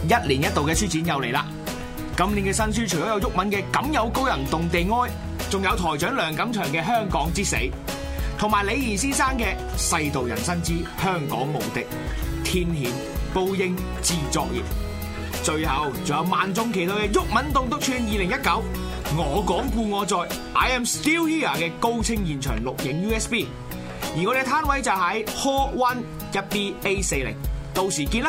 一年一度嘅書展又嚟啦！今年嘅新書除咗有毓民嘅《敢有高人動地哀》，仲有台長梁錦祥嘅《香港之死》，同埋李怡先生嘅《世道人生之香港無敵》，天譴報應自作孽。最後仲有萬眾期待嘅毓民棟篤串2019，我講故我在 I am still here 嘅高清現場錄影 USB， 而我哋攤位就喺 Hall 1 1BA40， 到時見啦！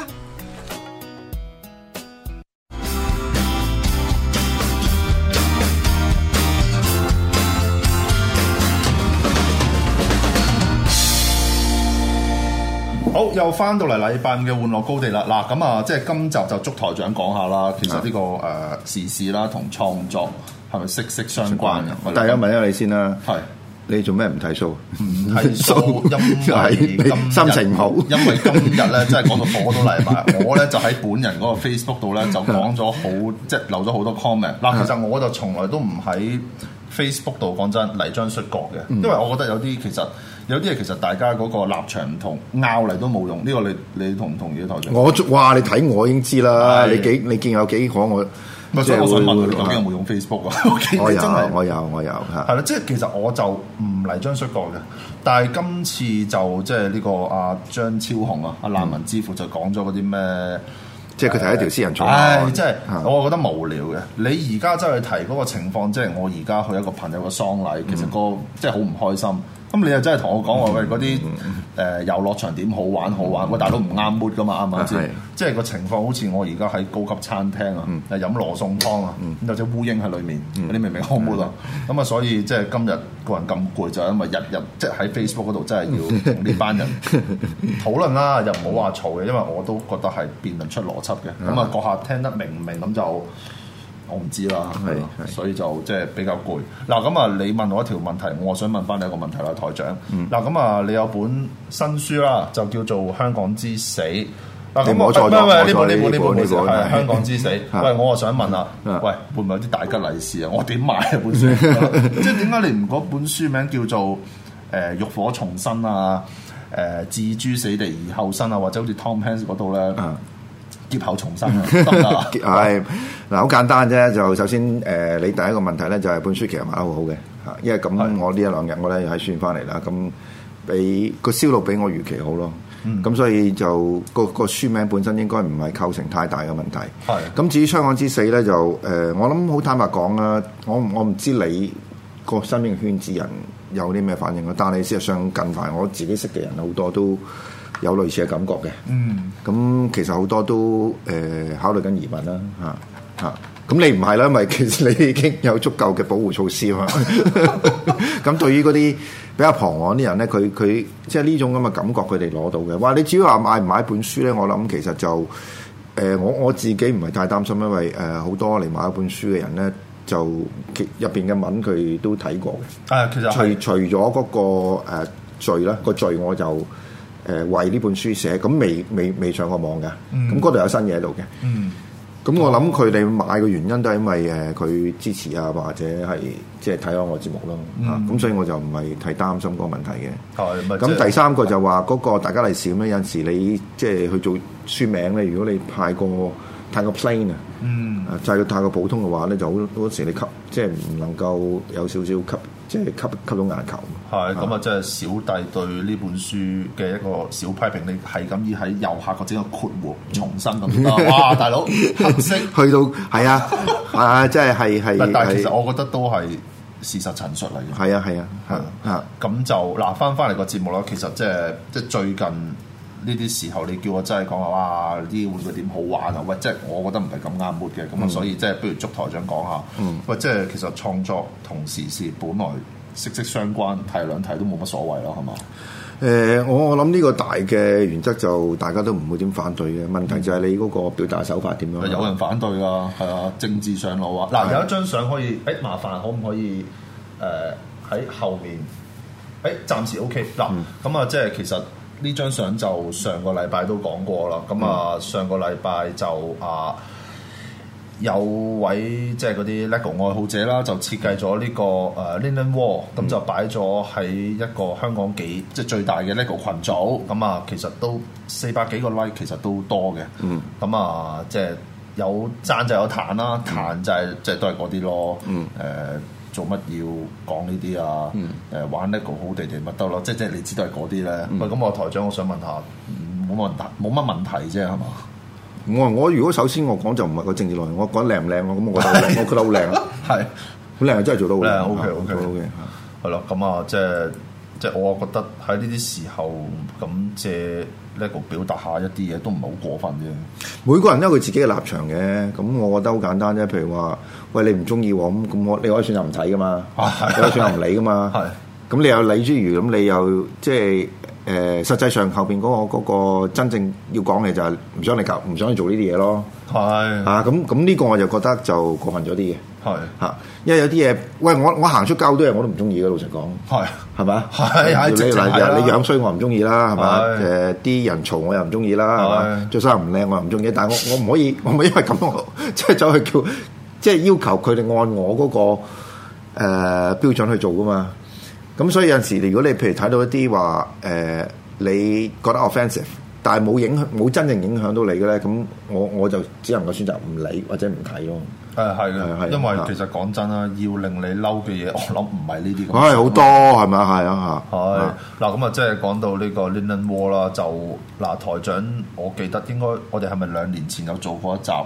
好，又翻到嚟禮拜五嘅玩樂高地啦。嗱，咁啊，即係今集就捉台長講下啦。其實呢個時事啦，同創作係咪息息相關嘅？ 大家問一下你先啦。 係你做咩唔睇數？ 唔睇數，因為心情唔好。 因為今日咧，真係講到火都嚟埋。我咧就喺本人嗰個 Facebook 度咧，就講咗好，即係留咗好多 comment。嗱，其實我就從來都唔喺 Facebook 度講真嚟張摔角嘅，因為我覺得有啲嘢其實大家嗰個立場唔同，拗嚟都冇用。呢個你同唔同意台長？ 哇！你睇我已經知啦。你見有幾可我？ 所以我想問你，究竟有冇用 Facebook 啊？ 我有嚇。 係啦，即係其實我就唔嚟張摔角嘅，但係今次就即係呢個阿張超雄啊，阿難民之父就講咗嗰啲咩？ 即係佢提一條私人草案， 即係我覺得無聊嘅。你而家真係提嗰個情況，即係我而家去一個朋友嘅喪禮，其實即係好唔開心。咁你又真係同我講話喂，嗰啲遊樂場點好玩？喂，大佬唔啱 mood 噶嘛，啱唔啱先？即係個情況好似我而家喺高級餐廳啊，飲羅宋湯啊，有隻烏蠅喺裏面，你明唔明好 mood 啊？咁啊，所以即係今日個人咁攰，就係因為日即係喺 Facebook 嗰度真係要同呢班人討論啦，又唔好話嘈嘅，因為我都覺得係辯論出邏輯嘅。咁啊，閣下聽得明唔明咁就？我唔知啦，所以就即係比較攰。嗱咁啊，你問我一條問題，我想問翻你一個問題啦，台長。嗱咁啊，你有本新書啦，就叫做《香港之死》。嗱咁我呢本係《香港之死》。喂，我啊想問啦，喂，會唔會有啲大吉利是啊？我點買啊本書？即係點解你唔嗰本書名叫做浴火重生啊？置諸死地而後生啊？或者好似 Tom Hanks 嗰度咧？劫後重生啊！ 係嗱，好簡單啫。就首先你第一個問題咧，就係本書其實賣得好好嘅嚇，因為咁我呢一兩日我咧喺算翻嚟啦，咁比個銷路比我預期好咯。咁所以就個書名本身應該唔係構成太大嘅問題。係咁至於香港之死咧，就我諗好坦白講啦，我唔知你個身邊嘅圈子人有啲咩反應啦，但係事實上近排我自己識嘅人好多都有類似嘅感覺嘅，咁其實好多都考慮緊移民啦，咁你唔係啦，因為其實你已經有足夠嘅保護措施啊嘛。咁對於嗰啲比較彷徨啲人咧，佢即係呢種咁嘅感覺，佢哋攞到嘅。哇！你至於話買唔買本書咧，我諗其實就我自己唔係太擔心，因為好多嚟買一本書嘅人咧，就入邊嘅文佢都睇過嘅。其實除咗嗰個序啦，個序我就。為呢本書寫，咁未上過網嘅，咁嗰度有新嘢喺度嘅。咁我諗佢哋買嘅原因都係因為佢支持啊，或者係即係睇下我節目咯。咁所以我就唔係太擔心嗰個問題嘅。咁第三個就話嗰個大家利是咁樣，有陣時你即係去做書名咧，如果你太過 plain 啊，就係太過普通嘅話咧，就好多時你即係唔能夠有少少即係吸到眼球。係咁啊！即係小弟對呢本書嘅一個小批評，你係咁要喺右下角整個括弧重新咁多。哇！大佬黑色去到係啊，即係。但係其實我覺得都係事實陳述嚟嘅。係啊。咁就嗱，翻嚟個節目啦。其實即係最近呢啲時候，你叫我真係講話哇啲玩具點好玩啊！喂，即係我覺得唔係咁啱 mood 嘅。咁啊，所以即係不如捉台長講下。喂，即係其實創作同時事本來息息相關，睇兩睇都冇乜所謂咯，係嘛？我諗呢個大嘅原則就大家都唔會點反對嘅。問題就係你嗰個表達手法點樣？有人反對㗎，係啊，政治上路啊！嗱，有一張相可以，麻煩可唔可以喺後面？暫時 OK 嗱，咁啊，即係其實呢張相就上個禮拜都講過啦。咁啊，上個禮拜就有位即係嗰啲 LEGO 愛好者啦，就設計咗呢個Linen Wall，咁就擺咗喺一個香港即係最大嘅 LEGO 群組，咁啊其實都400幾個 like， 其實都多嘅。咁啊即係有讚就有彈啦，彈就係即係都係嗰啲咯。做乜要講呢啲啊？玩 LEGO 好地地咪得咯，即係你知道係嗰啲咧。喂，咁我台長，我想問下，冇乜問題啫，係嘛？ 我如果首先我講就唔係個政治內容，我講靚唔靚咯，咁我覺得我覺得好靚啊，係好靚，真係做得好靚。OK， 係咯，咁啊，即係我覺得喺呢啲時候咁借 LEGO 表達下一啲嘢都唔係好過分啫。 每個人都有佢自己嘅立場嘅，咁我覺得好簡單啫。譬如話，喂，你唔中意喎，咁你可以選擇唔睇噶嘛，你可以選擇唔理噶嘛。咁你有理之餘，咁你又即係。實際上後邊嗰個真正要講嘅就係唔想你做呢啲嘢咯。咁呢個我就覺得就過分咗啲嘅。因為有啲嘢，喂我行出街好多嘢我都唔中意嘅，老實講。係咪啊？你樣衰我唔中意啦，係嘛？啲人嘈我又唔中意啦，係嘛？著衫唔靚我又唔中意，但係我唔可以因為咁即係走去叫即係要求佢哋按我嗰個標準去做噶嘛。咁所以有陣時，如果你譬如睇到一啲話你覺得 offensive， 但係冇真正影響到你嘅咧，咁我就只能夠選擇唔理或者唔睇咯。 係嘅，因為其實講真啦，要令你嬲嘅嘢，我諗唔係呢啲咁。 好多係咪啊？係啊嚇。 嗱咁啊，即係講到呢個 Linen Wall 啦，就嗱台長，我記得應該我哋係咪2年前有做過一集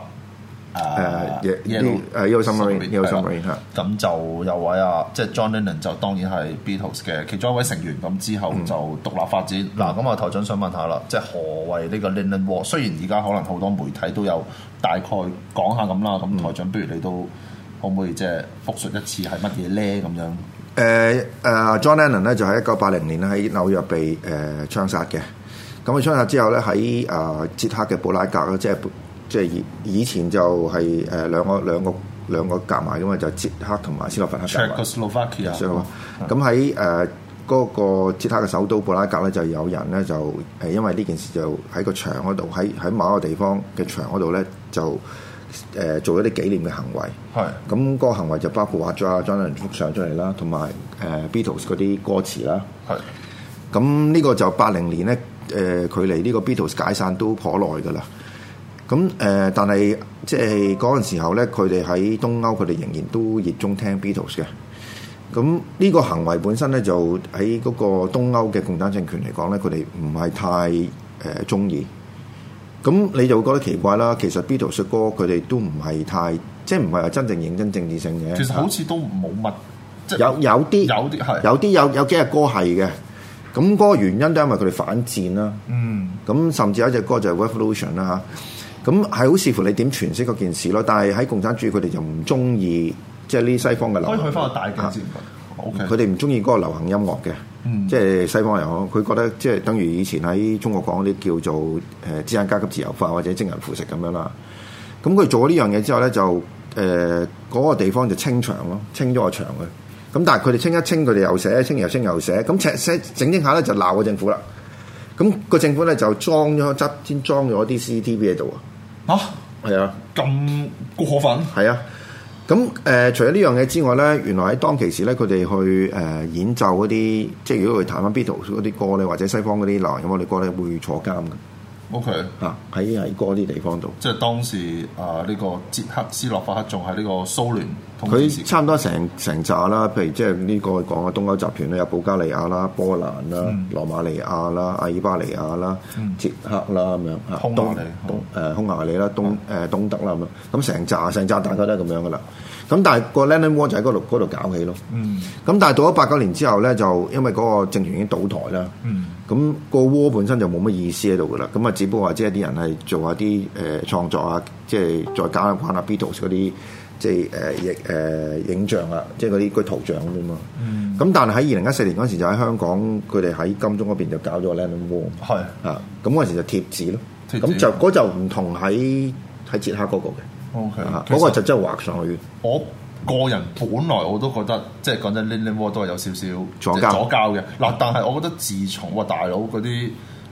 Yellow Submarine 咁就有位即係 John Lennon 就當然係 Beatles 嘅其中一位成員，咁之後就獨立發展。嗱咁啊，台長想問下啦，即係何謂呢個 Linen Wall？雖然而家可能好多媒體都有大概講下咁啦，咁台長不如你都可唔可以即係複述一次係乜嘢咧？咁樣 John Lennon 咧就喺1980年喺紐約被槍殺嘅。咁佢槍殺之後咧喺捷克嘅布拉格啦，即係以前就係兩個夾埋噶嘛，就捷克同埋斯洛伐克夾埋。 Czechoslovakia。 咁喺嗰個捷克嘅首都布拉格咧，就有人咧就因為呢件事就喺個牆嗰度，喺某一個地方嘅牆嗰度咧就做咗啲紀念嘅行為。咁嗰個行為就包括畫咗John Lennon幅相出嚟啦，同埋Beatles 嗰啲歌詞啦。咁呢個就80年咧，距離呢個 Beatles 解散都頗耐噶啦。咁但係即係嗰陣時候咧，佢哋喺東歐，佢哋仍然都熱衷聽 Beatles 嘅。咁呢個行為本身咧，就喺嗰個東歐嘅共產政權嚟講咧，佢哋唔係太中意。咁你就會覺得奇怪啦。其實 Beatles 嘅歌佢哋都唔係太，即係唔係話真正認真政治性嘅。 其實好似都冇乜，即係有啲有幾隻歌係嘅。咁嗰個原因都係因為佢哋反戰啦。咁甚至有一隻歌就係 Revolution 啦嚇。咁係好視乎你點詮釋嗰件事咯。但係喺共產主義佢哋就唔中意，即係呢西方嘅流行。 可以去翻個大鏡先。 佢哋唔中意嗰個流行音樂嘅，即係西方人佢覺得即係等於以前喺中國講嗰啲叫做資產階級自由化或者精人腐蝕咁樣啦。咁佢做咗呢樣嘢之後咧，就嗰個地方就清場咯，清咗個場嘅。咁但係佢哋清一清，佢哋又寫，清又清又寫，咁整下咧就鬧個政府啦。咁個政府咧就裝咗先裝咗啲 CCTV 喺度啊！係啊， 咁過分？ 係啊。咁除咗呢樣嘢之外咧，原來喺當其時咧，佢哋去演奏嗰啲，即係如果佢彈翻 Beatles 嗰啲歌咧，或者西方嗰啲流行音樂啲歌咧，會坐監嘅。 OK 喺嗰啲地方度， 即係當時呢個捷克斯洛伐克仲係呢個蘇聯統治時期， 佢差唔多成扎啦。譬如即係呢個講嘅東歐集團咧，有保加利亞啦、波蘭啦、羅馬尼亞啦、阿爾巴尼亞啦、捷克啦咁樣嚇，匈牙利啦、東德啦咁樣。咁成扎大家都係咁樣噶啦。咁但係個 Linen Wall 就喺嗰度搞起咯。咁但係到咗89年之後咧，就因為嗰個政權已經倒台啦。咁個窩本身就冇乜意思喺度噶啦。咁啊，只不過話即係啲人係做下啲創作啊，即係再加翻下 Beatles 嗰啲即係影像啊，即係嗰啲圖像咁啫嘛。咁但係喺2014年嗰時就喺香港，佢哋喺金鐘嗰邊就搞咗個 Linen Wall。咁嗰時就貼紙咯。咁嗰就唔同喺捷克嗰個嘅。 OK， 嗰個就真係畫上去。 我個人本來我都覺得，即係講真 Linen Wall 都係有少少左膠嘅。嗱，但係我覺得自從大佬嗰啲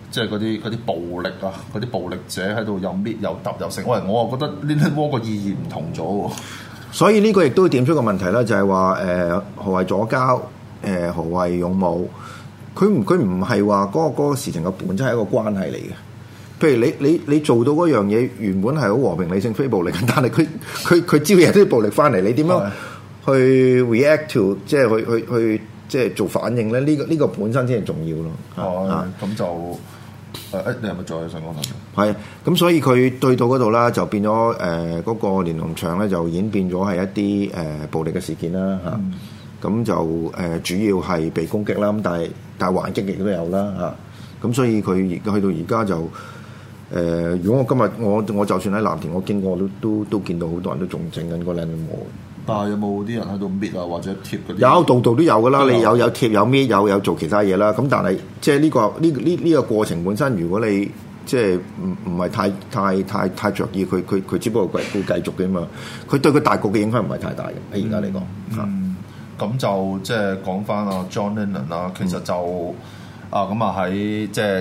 即係嗰啲暴力啊，嗰啲暴力者喺度又搣又揼又食，我又覺得呢啲窩個意義唔同咗喎。 所以呢個亦都點出個問題啦，就係話何謂左膠，何謂勇武？佢唔係話嗰個事情嘅本質係一個關係嚟嘅。譬如你做到嗰樣嘢原本係好和平理性非暴力，但係佢招惹啲暴力翻嚟，你點樣去 react to， 即係去即係做反應咧？呢個本身先係重要咯。 咁就你係咪再想講下？ 係咁，所以佢對到嗰度啦，就變咗嗰個連儂牆咧，就演變咗係一啲暴力嘅事件啦嚇。咁就主要係被攻擊啦，咁但係還擊亦都有啦嚇。咁所以佢去到而家就如果我今日我就算喺藍田，我經過都見到好多人都仲整緊個靚女模。 但係有冇啲人喺度搣啊，或者貼嗰啲？ 有，度都有噶啦。你有貼有搣有做其他嘢啦。咁但係即係呢個過程本身，如果你即係唔係太着意，佢只不過會繼續嘅嘛。佢對佢大局嘅影響唔係太大嘅喺而家嚟講。 咁就即係講翻阿 John Lennon 啦，其實就咁喺即係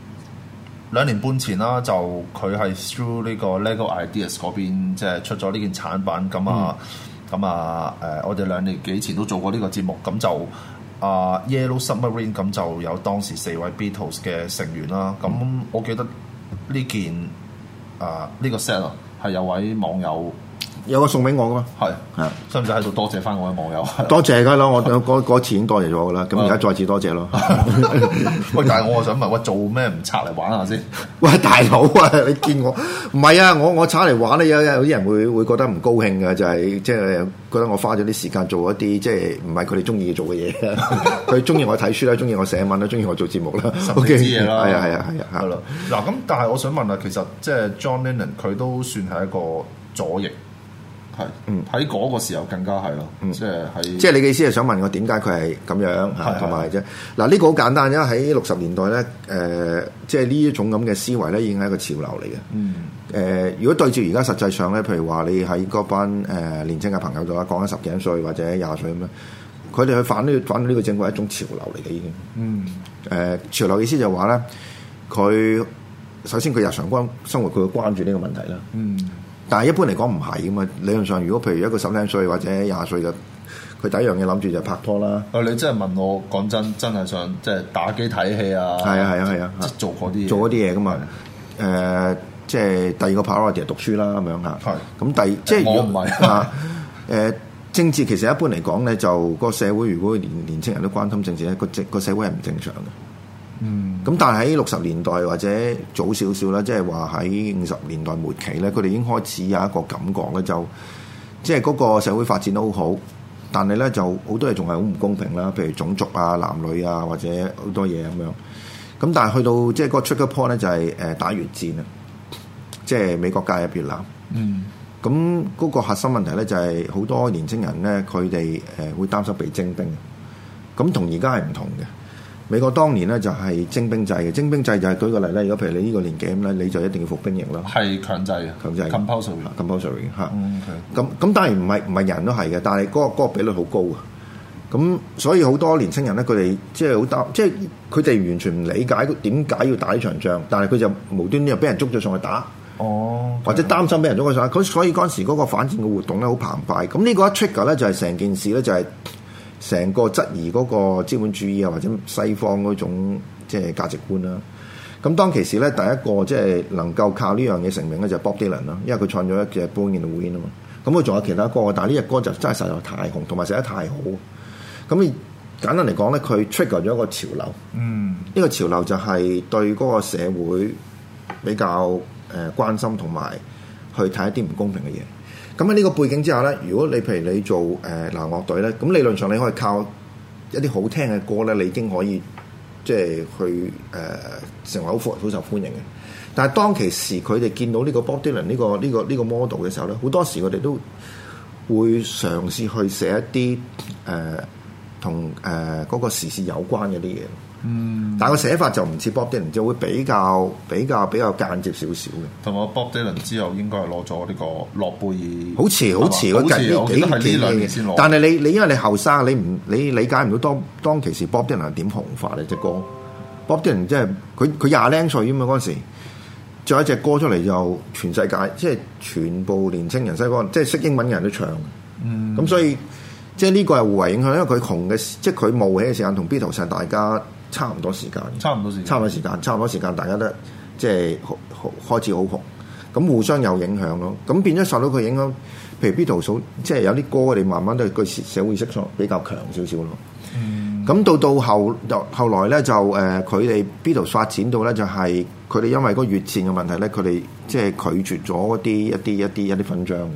2年半前啦，就佢係 through 呢個 Lego Ideas 嗰邊即係出咗呢件產品咁我哋2年幾前都做過呢個節目，咁就Yellow Submarine 咁就有當時4位 Beatles 嘅成員啦。咁我記得呢件呢個 set 係有位網友有個送俾我噶嘛， 係，使唔使喺度多謝翻我位網友？ 多謝㗎啦，我嗰次已經多謝咗㗎啦，咁而家再次多謝咯。 喂，但係我想問，喂，做咩唔拆嚟玩下先？ 喂，大佬啊，你見我唔係啊？我拆嚟玩咧，有啲人會覺得唔高興嘅，就係即係覺得我花咗啲時間做一啲即係唔係佢哋中意做嘅嘢。佢中意我睇書啦，中意我寫文啦，中意我做節目啦， 神秘之嘢啦。 係啊。 嗱咁，但係我想問啊，其實即係 John Lennon 佢都算係一個左翼。係，喺嗰個時候更加係咯，即係你嘅意思係想問我點解佢係咁樣同埋啫？嗱，呢個好簡單，因為喺60年代咧，即係呢一種咁嘅思維咧，已經係一個潮流嚟嘅。如果對照而家實際上咧，譬如話你喺嗰班年輕嘅朋友度啦，講緊10幾歲或者20歲咁樣，佢哋去反對呢個政府係一種潮流嚟嘅已經。潮流意思就係話咧，佢首先佢日常生活佢會關注呢個問題啦。但係一般嚟講唔係噶嘛，理論上如果譬如一個10零歲或者20歲嘅，佢第一樣嘢諗住就拍拖啦。 你真係問我講真係想即係打機睇戲啊？係啊，即係做嗰啲嘢噶嘛？ 即係第二個 priority 係讀書啦咁樣嚇。係。咁即係我唔係政治其實一般嚟講咧，就個社會如果年青人都關心政治咧，個社會係唔正常嘅。咁但係喺60年代或者早少少啦，即係話喺50年代末期咧，佢哋已經開始有一個感覺咧，就即係嗰個社會發展都好好，但係咧就好多嘢仲係好唔公平啦，譬如種族啊、男女啊或者好多嘢咁樣。咁但係去到即係個 trigger point 咧，就係打越戰啊，即係美國介入越南。咁嗰個核心問題咧就係好多年青人咧，佢哋會擔心被徵兵。咁同而家係唔同嘅。美國當年咧就係徵兵制嘅，徵兵制就係舉個例咧，如果譬如你呢個年紀咁咧，你就一定要服兵役啦，係強制 compulsory 嚇。咁當然唔係人人都係嘅，但係嗰個比率好高啊。咁所以好多年青人咧，佢哋即係好擔，即係佢哋完全唔理解點解要打呢場仗，但係佢就無端端又俾人捉咗上去打，或者擔心俾人捉咗上去。所以嗰陣時嗰個反戰嘅活動咧好澎湃。咁呢個一 trigger 咧就係成件事咧就係。成個質疑嗰個資本主義啊，或者西方嗰種即係價值觀啦。咁當其時咧，第一個即係能夠靠呢樣嘢成名咧，就係 Bob Dylan 啦，因為佢創咗一隻 Born in the Wind 啊嘛。咁佢仲有其他歌，但係呢隻歌就真係實在太紅，同埋寫得太好。咁簡單嚟講咧，佢 trigger 咗一個潮流。呢個潮流就係對嗰個社會比較關心，同埋去睇一啲唔公平嘅嘢。咁喺呢個背景之下咧，如果你譬如你做男樂隊咧，咁理論上你可以靠一啲好聽嘅歌咧，你已經可以即係去成為好受歡迎嘅。但係當其時佢哋見到呢個 Bob Dylan 呢個 model 嘅時候咧，好多時佢哋都會嘗試去寫一啲同嗰個時事有關嘅啲嘢。但係個寫法就唔似 Bob Dylan，就會比較間接少少嘅。同埋 Bob Dylan 之後應該係攞咗呢個諾貝爾，好遲，我記得係呢2年先攞。但係你因為你後生，你理解唔到當其時 Bob Dylan 係點紅法呢隻歌。 Bob Dylan 即係佢廿零歲啊嘛嗰陣時，仲有一隻歌出嚟就全世界即係全部年青人西方即係識英文嘅人都唱。咁所以即係呢個係互為影響，因為佢紅嘅即係佢冒起嘅時間同 Beatles 係大家差唔多時間，差唔多時間，大家都即係開始好紅，咁互相有影響咯。咁變咗受到佢影響，譬如 Beatles 即係有啲歌我哋慢慢都係個社會色彩比較強少少咯。咁到後來咧就佢哋 Beatles 發展到咧就係佢哋因為嗰個越戰嘅問題咧，佢哋即係拒絕咗一啲勳章嘅。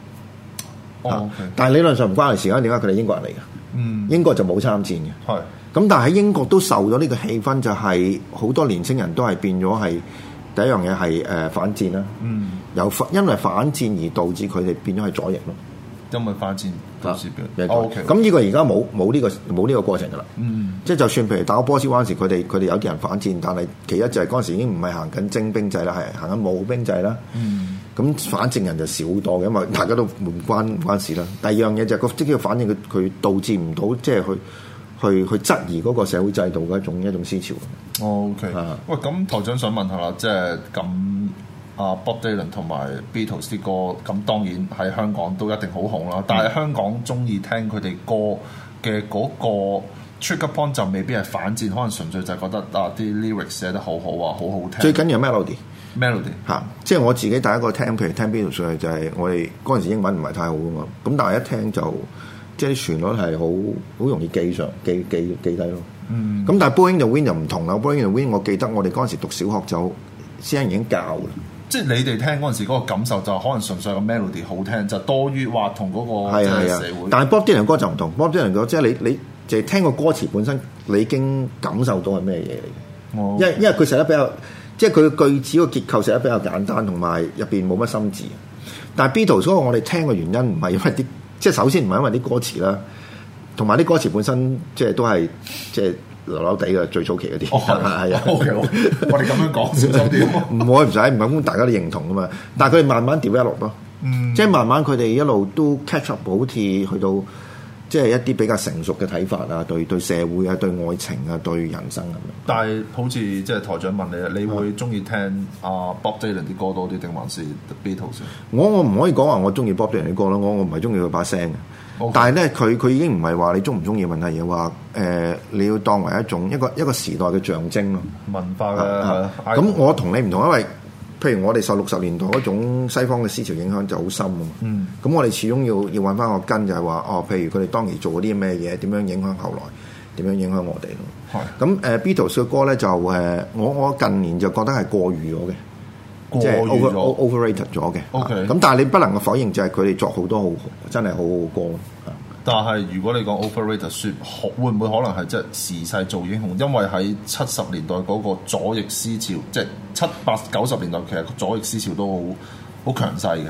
但係理論上唔關佢事啊，點解佢哋英國人嚟嘅？英國就冇參戰嘅。係咁，但係喺英國都受咗呢個氣氛，就係好多年青人都係變咗係第一樣嘢係反戰啦。因為反戰而導致佢哋變咗係左翼咯。 因為反戰導致變。 咁呢個而家冇呢個過程㗎啦。即係就算譬如打個波斯灣時，佢哋有啲人反戰，但係其一就係嗰陣時已經唔係行緊徵兵制啦，係行緊募兵制啦。咁反正人就少多嘅，因為大家都唔關事啦。第二樣嘢就係即係反正佢導致唔到，即係去質疑嗰個社會制度嘅一種思潮。 喂，咁台長想問下啦，即係咁Bob Dylan 同埋 Beatles 啲歌，咁當然喺香港都一定好紅啦。但係香港中意聽佢哋歌嘅嗰個 trigger point 就未必係反戰，可能純粹就係覺得啲 lyrics 寫得好好啊，好好聽。 最緊要 melody。 嚇， 即係我自己第一個聽，譬如聽 Beatles 就係我哋嗰陣時英文唔係太好噶嘛，咁但係一聽就即係啲旋律係好容易記低咯。咁但係 Blowing in the Wind 就唔同啦。Blowing in the Wind 我記得我哋嗰陣時讀小學就先生已經教啦。即係你哋聽嗰陣時嗰個感受就可能純粹個 melody 好聽，就多於話同嗰個社會。 但係 Bob Dylan 歌就唔同。Bob Dylan 歌即係你就係聽個歌詞本身，你已經感受到係咩嘢嚟嘅。因為佢寫得比較。即係佢嘅句子個結構寫得比較簡單，同埋入邊冇乜心字。但係 Beatles 嗰個我哋聽嘅原因唔係因為啲，即係首先唔係因為啲歌詞啦，同埋啲歌詞本身即係都係即係流流地嘅最早期嗰啲。係啊， 我哋咁樣講少少啲。 唔使，唔係咁大家都認同噶嘛。但係佢哋慢慢develop咯，即係慢慢佢哋一路都 catch up，好似去到即係一啲比較成熟嘅睇法啊，對社會啊，對愛情啊，對人生咁樣。 但係好似即係台長問你會中意聽Bob Dylan 啲歌多啲定還是 Beatles？我唔可以講話我中意 Bob Dylan 啲歌啦，我唔係中意佢把聲嘅。Okay. 但係咧，佢已經唔係話你中唔中意嘅問題，而係話你要當為一個時代嘅象徵咯， 文化嘅。 咁我同你唔同，因為譬如我哋受60年代嗰種西方嘅思潮影響就好深啊嘛。咁我哋始終要揾翻個根，就係話譬如佢哋當年做嗰啲咩嘢，點樣影響後來，點樣影響我哋咯。咁Beatles 嘅歌咧就我近年就覺得係過譽咗嘅，即係 overrated 咗嘅。咁但係你不能夠否認就係佢哋作好多真係好好歌。 但係如果你講 overrated，會唔會可能係即係時勢造英雄？因為喺70年代嗰個左翼思潮，即係7、8、90年代，其實左翼思潮都好強勢嘅。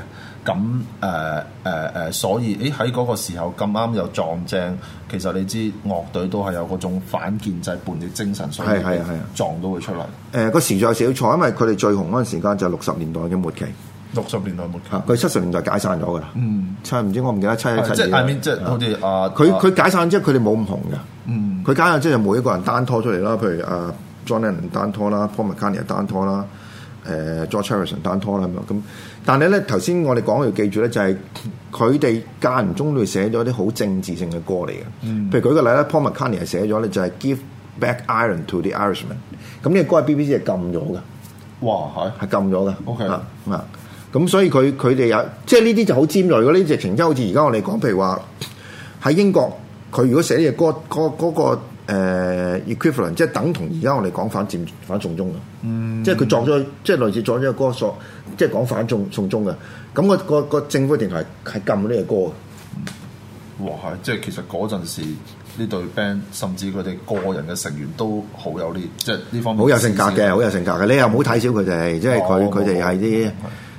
咁所以喺嗰個時候咁啱又撞正，其實你知樂隊都係有嗰種反建制叛逆精神，所以撞到佢出嚟。 個時代少錯，因為佢哋最紅嗰陣時間就係60年代嘅末期。 60年代末期， 佢70年代解散咗㗎啦。唔知我唔記得717。 即係即係好似佢解散之後，佢哋冇咁紅嘅。佢解散之後，每一個人單拖出嚟啦，譬如John Lennon 單拖啦 ，Paul McCartney 單拖啦，George Harrison 單拖啦咁。但係咧，頭先我哋講要記住咧，就係佢哋間唔中都會寫咗啲好政治性嘅歌嚟嘅。譬如舉個例咧 ，Paul McCartney 係寫咗咧，就係 Give Back Ireland to the Irishman。咁呢個歌喺 BBC 係禁咗嘅。 哇， 係禁咗嘅。 OK 咁所以佢哋有即係呢啲就好尖鋭。嗰啲直情即係好似而家我哋講，譬如話喺英國，佢如果寫呢隻歌嗰個equivalent， 即係等同而家我哋講反送中嘅。即係佢作咗，即係類似作咗個歌即係講反送中嘅。咁個政府電台係禁呢隻歌嘅。 哇！即係其實嗰陣時呢隊 band， 甚至佢哋個人嘅成員都好有呢，即係呢方面好有性格嘅，好有性格嘅。你又唔好睇小佢哋，即係佢哋係啲。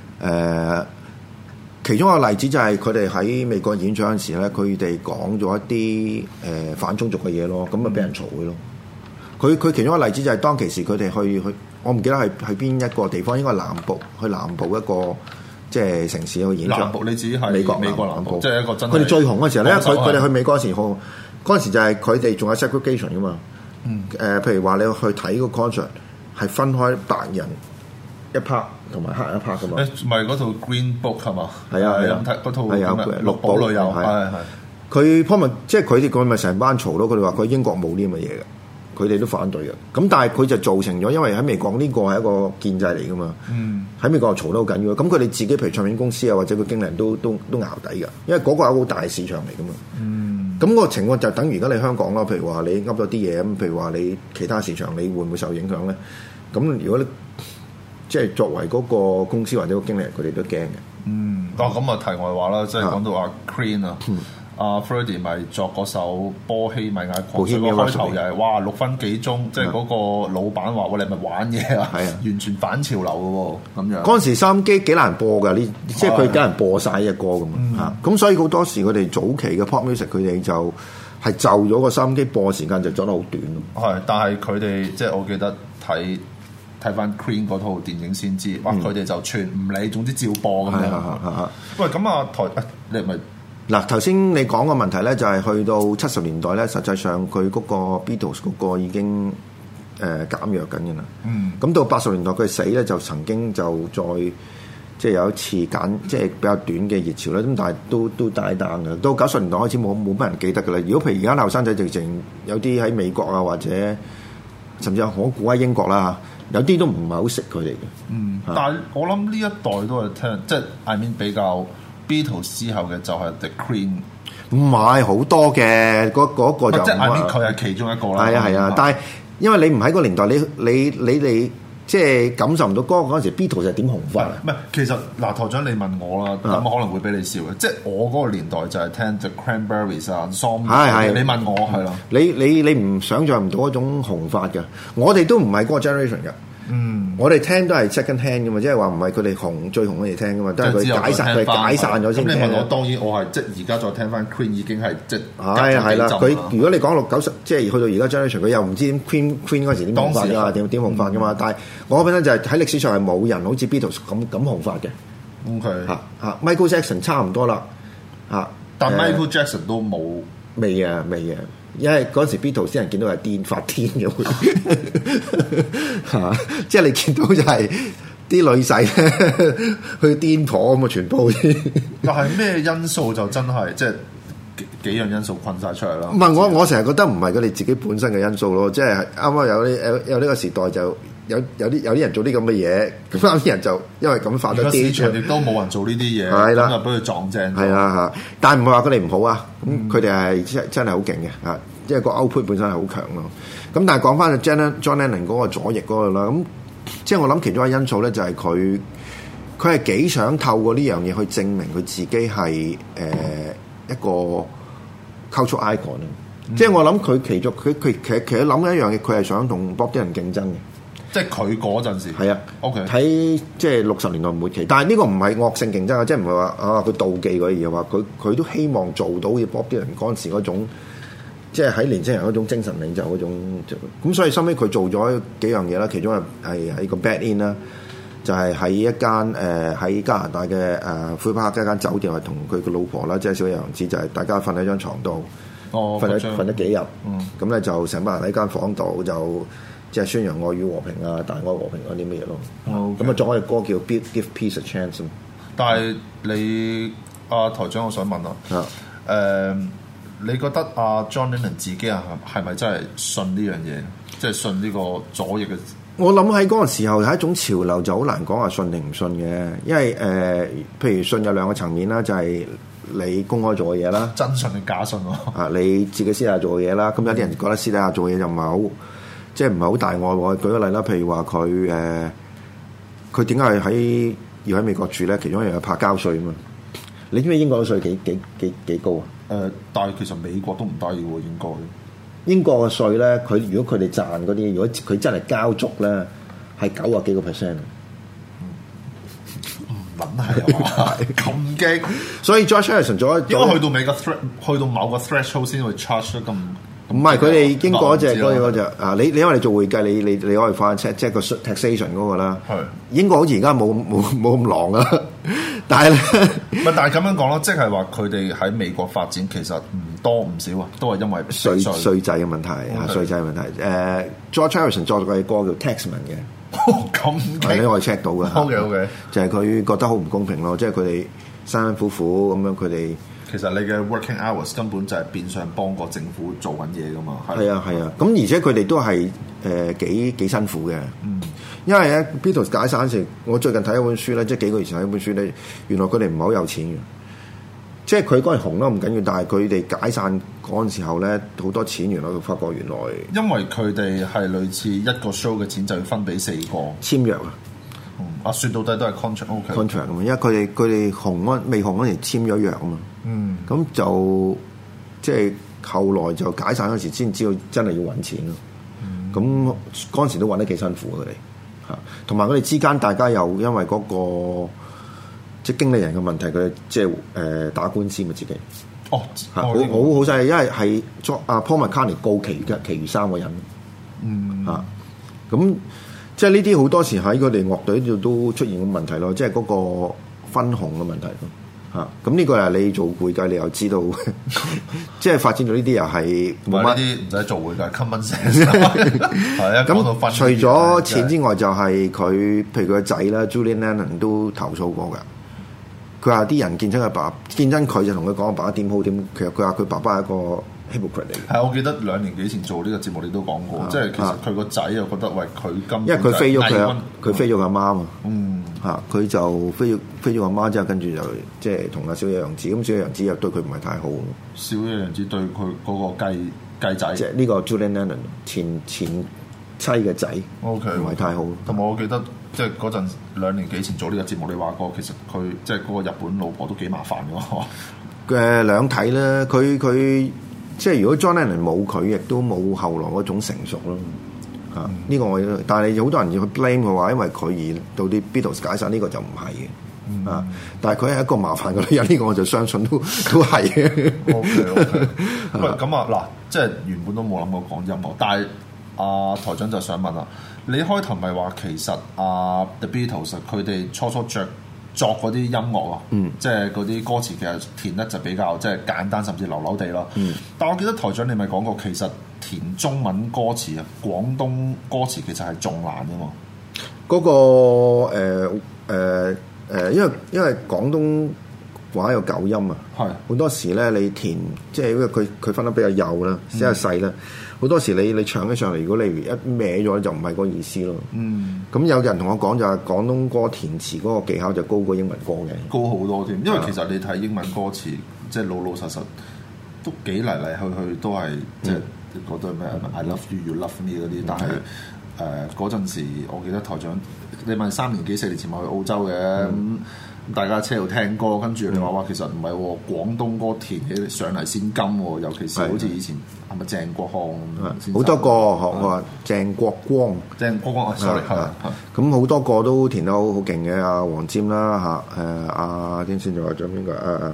其中一個例子就係佢哋喺美國演唱嗰陣時咧，佢哋講咗一啲反種族嘅嘢咯，咁咪俾人嘈嘅咯。佢其中一個例子就係當其時佢哋去，我唔記得係邊一個地方，應該係南部一個即係城市去演唱。 南部你指係美國南部，即係一個真。 佢哋最紅嗰時候咧，佢哋去美國嗰時候，嗰陣時就係佢哋仲有 segregation 噶嘛。 譬如話你去睇個 concert 係分開白人一 part 同埋黑人一 part 噶嘛？ 唔係嗰套 Green Book 係嘛？ 係啊係啊， 睇嗰套係啊綠堡旅遊係。 佢 Paul 即係佢哋個咪成班嘈咯，佢哋話佢英國冇呢咁嘅嘢嘅。佢哋都反對嘅，咁但係佢就造成咗，因為喺美國呢個係一個建制嚟噶嘛，喺美國嘈得好緊要，咁佢哋自己譬如唱片公司啊，或者個經理人都淆底嘅，因為嗰個係好大市場嚟噶嘛，咁個情況就等於而家你香港啦，譬如話你噏咗啲嘢，咁譬如話你其他市場你會唔會受影響咧？咁如果你即係作為嗰個公司或者個經理人，佢哋都驚嘅。 咁啊題外話啦，即係講到阿 Queen 啊。阿 Freddie 咪作嗰首波希米亞狂想，個開頭又係哇6分幾鐘，即係嗰個老闆話：喂，你係咪玩嘢啊？係啊，完全反潮流嘅喎，咁樣。嗰陣時收音機幾難播㗎，即係佢梗係播晒嘅歌咁嘛嚇。咁所以好多時佢哋早期嘅 pop music 佢哋就係就咗個收音機播時間就做得好短咯。 係，但係佢哋即係我記得睇翻 Queen 嗰套電影先知，哇！佢哋就全唔理，總之照播咁樣。喂，咁啊你係咪？ 嗱，頭先你講個問題咧，就係去到70年代咧，實際上佢嗰個 Beatles 嗰個已經減弱緊嘅啦。咁到80年代佢死咧，就曾經就再即係有一次即係比較短嘅熱潮咧。咁但係都die down嘅。到90年代開始冇乜人記得嘅啦。如果譬如而家後生仔直情有啲喺美國啊，或者甚至我估喺英國啦，有啲都唔係好識佢哋嘅。 但係我諗呢一代都係聽，即係 I mean 比較。Beatles 之後嘅就係 The Queen， 唔係好多嘅，嗰個就即係佢係其中一個啦。 係啊，但係因為你唔喺個年代，你即係感受唔到嗰陣時 Beatles 係點紅法啊？ 唔係，其實嗱台長你問我啦，咁可能會俾你笑嘅，即係我嗰個年代就係聽 The Cranberries 啊 Song， 你問我係咯， 你唔想像唔到嗰種紅法嘅，我哋都唔係嗰個 generation 嘅。我哋聽都係 second hand 噶嘛，即係話唔係佢哋最紅嘅嘢聽噶嘛，都係佢解散咗先聽。 咁你問我，當然我係即係而家再聽翻 Queen 已經係即係係啦。佢如果你講60-90，即係去到而家 generation，佢又唔知 Queen 嗰時點紅法㗎，點紅法㗎嘛。但係我本身就係喺歷史上係冇人好似 Beatles 咁紅法嘅。 OK， Michael Jackson 差唔多啦但 Michael Jackson 都冇未啊。因為嗰時 Beatles 啲人見到係發癲嘅會即係你見到就係啲女仔去癲婆咁啊，全部。 但係咩因素就真係即係幾樣因素困晒出嚟啦。 唔係我成日覺得唔係佢哋自己本身嘅因素咯，即係啱啱有呢個時代就有啲人做啲咁嘅嘢，咁啱啲人就因為咁發咗癲。 市場亦都冇人做呢啲嘢，咁就俾佢撞正。 係啦但係唔係話佢哋唔好啊，咁佢哋係真係好勁嘅即係個 output 本身係好強咯。咁但係講翻 John Lennon 嗰個左翼嗰個啦，咁即係我諗其中一個因素咧就係佢係幾想透過呢樣嘢去證明佢自己係一個 cultural icon。即係我諗佢其實諗一樣嘢，佢係想同 Bob Dylan 競爭嘅。 即係佢嗰陣時係啊 ，OK 喺即係60年代末期，但係呢個唔係惡性競爭啊，即係唔係話佢妒忌嗰啲嘢，話佢都希望做到好似 Bob Dylan 嗰陣時嗰種。即係喺年輕人嗰種精神領袖嗰種，咁所以收尾佢做咗幾樣嘢啦，其中係喺個 Bed In 啦，就係喺一間喺加拿大嘅魁北克一間酒店，係同佢個老婆啦，即係小野洋子，就係大家瞓喺張床度，瞓咗幾日，咁咧就成班人喺間房度就即係宣揚愛與和平啊、大愛和平嗰啲乜嘢咯。咁啊，作一隻歌叫 Give Peace a Chance。 但係你台長，我想問你覺得John Lennon 自己係咪真係信呢樣嘢？即係信呢個左翼嘅？我諗喺嗰個時候係一種潮流，就好難講話信定唔信嘅。因為譬如信有兩個層面啦，就係你公開做嘅嘢啦， 真信定假信喎。 你自己私底下做嘅嘢啦，咁有啲人覺得私底下做嘢就唔係好，即係唔係好大愛喎。舉個例啦，譬如話佢點解要喺美國住咧？其中一樣係怕交稅啊嘛。你知唔知英國嘅稅幾高啊？ 但係其實美國都唔低喎，應該。 英國嘅稅咧，如果佢哋賺嗰啲，如果佢真係交足咧，係90幾個%。 唔撚係咁驚， 所以 George Harrison 做咗， 應該去到某個 threshold 先會 charge 得咁唔係佢哋經過嗰隻啊！你因為你做會計，你可以翻 check 即係個 taxation 嗰個啦。係英國好似而家冇咁狼啊，但係咧， 但係咁樣講咯，即係話佢哋喺美國發展其實唔多唔少啊，都係因為稅制嘅問題啊，稅制嘅問題。George Harrison 作過嘅歌叫 Taxman 嘅， 咁你可以 check 到嘅。 OK， 就係佢覺得好唔公平咯，即係佢哋辛辛苦苦咁樣，佢哋。 其實你嘅 working hours 根本就係變相幫個政府做緊嘢噶嘛， 係啊，咁而且佢哋都係幾辛苦嘅，因為咧 Beatles 解散時，我最近睇一本書咧，即係幾個月前睇一本書咧，原來佢哋唔係好有錢嘅，即係佢嗰陣紅都唔緊要，但係佢哋解散嗰陣時候咧，好多錢原來佢發覺原來因為佢哋係類似一個 show 嘅錢就要分俾4個簽約啊。 説到底都係 contract 咁，因為佢哋未紅嗰陣簽咗約啊嘛，咁就即係後來就解散嗰時先知道真係要揾錢咯。咁嗰陣時都揾得幾辛苦佢哋嚇，同埋佢哋之間大家又因為嗰個即係經理人嘅問題，佢哋即係打官司嘛自己。好犀利，因為係Paul McCartney 告其餘3個人。咁。即係呢啲好多時喺佢哋樂隊度都出現嘅問題咯，即係嗰個分紅嘅問題咯嚇。咁呢個係你做會計，你又知道，即係發展到呢啲又係冇乜。 呢啲唔使做會計 common sense 係啊。 咁除咗錢之外，就係佢，譬如佢個仔啦 ，Julian Lennon 都投訴過㗎。佢話啲人見親佢就同佢講阿爸點好點，其實佢話佢爸爸係一個。 係，我記得2年幾前做呢個節目，你都講過，即係其實佢個仔又覺得喂佢因為佢飛咗佢飛咗阿媽嘛，佢就飛咗阿媽之後，跟住就即係同阿小野洋子，咁小野洋子又對佢唔係太好。 小野洋子對佢嗰個雞仔， 即係呢個 Julian Lennon 前妻嘅仔 ，OK 唔係太好。 同埋我記得即係嗰陣2年幾前做呢個節目，你話過其實佢即係嗰個日本老婆都幾麻煩㗎。 兩睇啦，佢。即係如果 John Lennon 冇佢，亦都冇後來嗰種成熟咯。呢個我，但係好多人要去 blame 佢話，因為佢而到啲 Beatles 解散，呢個就唔係嘅。但係佢係一個麻煩嘅女人，呢個我就相信都係嘅。 OK。喂，咁啊嗱，即係原本都冇諗過講音樂，但係台長就想問啦，你開頭咪話其實The Beatles 佢哋初作嗰啲音樂啊，即係嗰啲歌詞其實填得就比較即係簡單，甚至流流地咯。但我記得台長你咪講過，其實填中文歌詞啊，廣東歌詞其實係仲難㗎嘛。 嗰個因為廣東話有九音啊，好多時咧你填即係因為佢分得比較幼啦，比較細啦。好多時你唱起上嚟，如果你一歪咗就唔係嗰個意思咯。咁有人同我講就係廣東歌填詞嗰個技巧就高過英文歌嘅， 高好多添。因為其實你睇英文歌詞，即係老實實都幾嚟去都係即係嗰對咩 I love you you love me 嗰啲。但係嗰陣時，我記得台長你問3年幾4年前咪去澳洲嘅咁大家車度聽歌，跟住你話其實唔係喎，廣東歌填起上嚟先金喎，尤其是好似以前係咪鄭國漢好多個我話鄭國光 sorry 咁好多個都填得好勁嘅，阿黃霑啦嚇，阿點先仲有邊個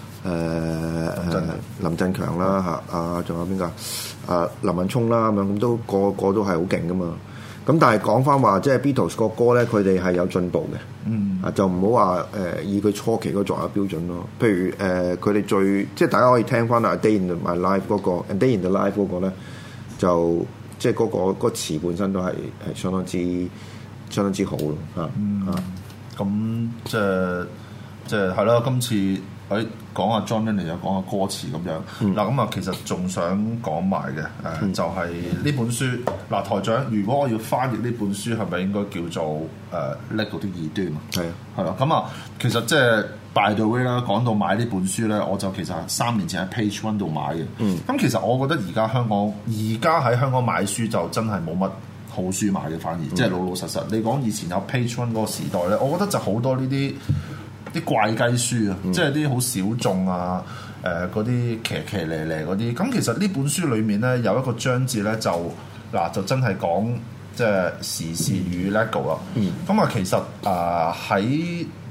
林振強啦嚇，仲有邊個林敏聰啦咁樣，咁都個都係好勁噶嘛。咁但係講翻話，即係 Beatles 個歌咧，佢哋係有進步嘅，就唔好話以佢初期嗰作為標準咯。譬如佢哋最即係大家可以聽翻啊 Day in My Life 嗰個 Day in the Life 嗰個咧，就即係嗰個詞本身都係相當之好咯嚇。 咁即係係咯，今次講下 John Lennon 又講下歌詞咁樣。嗱咁啊，其實仲想講埋嘅就係呢本書。嗱台長，如果我要翻譯呢本書，係咪應該叫做叻到啲異端啊？係啦。咁啊，其實即係 by the way 啦，講到買呢本書咧，我就其實3年前喺 Page One 度買嘅。咁其實我覺得而家喺香港買書就真係冇乜好書買嘅，反而即係老實。你講以前有 Page One 嗰個時代咧，我覺得就好多呢啲怪雞書啊，即係啲好小眾啊，嗰啲騎咧咧嗰啲。咁其實呢本書裏面咧有一個章節咧就真係講即係時事與 LEGO 啦。咁其實喺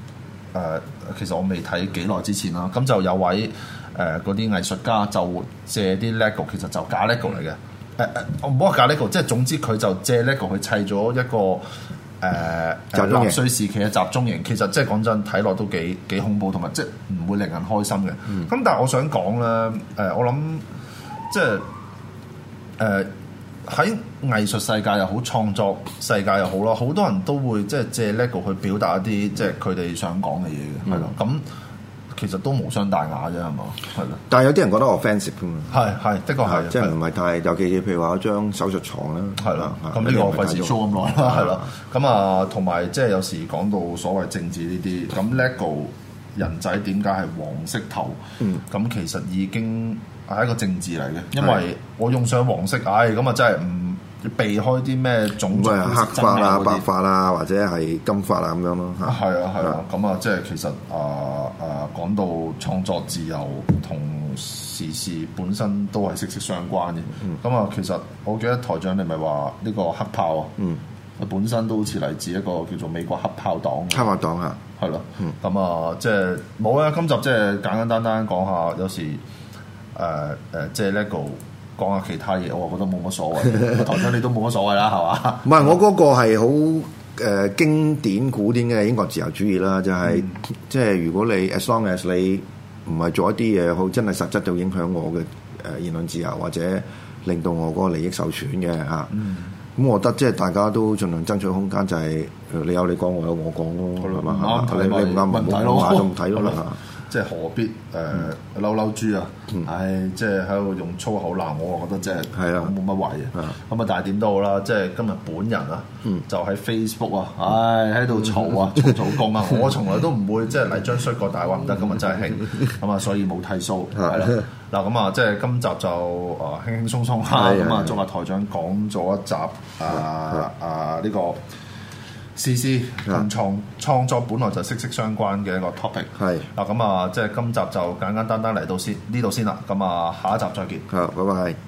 其實我未睇幾耐之前啦，咁就有位嗰啲藝術家就借啲 LEGO， 其實就假 LEGO 嚟嘅。我唔好話假 LEGO，即係總之佢就借 LEGO 去砌咗一個納粹時期嘅集中營。其實即係講真，睇落都幾恐怖，同埋即係唔會令人開心嘅。咁但係我想講咧，我諗即係喺藝術世界又好，創作世界又好啦，好多人都會即係借 LEGO 去表達一啲即係佢哋想講嘅嘢嘅，係咯。咁其實都無傷大雅啫，係嘛？係咯。 但係有啲人覺得 offensive 㗎嘛。 係，的確係， 即係唔係太，尤其譬如話一張手術床啦， 係咯。咁呢個費事 show 咁耐啦，係咯。咁啊，同埋即係有時講到所謂政治呢啲，咁 LEGO 人仔點解係黃色頭？咁其實已經係一個政治嚟嘅，因為我用上黃色，咁啊真係唔避開啲咩種族黑髮啊、白髮啊，或者係金髮啊咁樣咯。 係啊，咁啊即係其實講到創作自由同時事本身都係息息相關嘅。咁啊，其實我記得台長你咪話呢個黑豹啊，佢本身都好似嚟自一個叫做美國黑豹黨。 黑豹黨啊， 係咯。咁啊，即係冇啊。今集即係簡簡單單講下，有時即係 LEGO 講下其他嘢，我覺得冇乜所謂。台長你都冇乜所謂啦，係嘛？ 唔係，我嗰個係好經典古典嘅英國自由主義啦，就係即係如果你 as long as 你唔係做一啲嘢好真係實質到影響我嘅言論自由，或者令到我嗰個利益受損嘅嚇。咁我覺得即係大家都盡量爭取空間，就係你有你講，我有我講咯，係嘛？你唔啱咪唔睇咯。 即係何必嬲嬲豬啊！即係喺度用粗口鬧我，我覺得即係冇乜謂嘅。咁啊，但係點都好啦，即係今日本人啊，就喺 Facebook 啊，喺度嘈啊，嘈工啊，我從來都唔會即係嚟張衰過大話唔得，今日真係興咁啊，所以冇剃鬚係啦。嗱咁啊，即係今集就輕輕鬆鬆啦。咁啊，仲阿台長講咗一集呢個。CC 同創作本來就息息相關嘅一個 topic。係嗱咁啊，即係今集就簡簡單單嚟到呢度先啦。咁啊，下一集再見。 好，拜拜。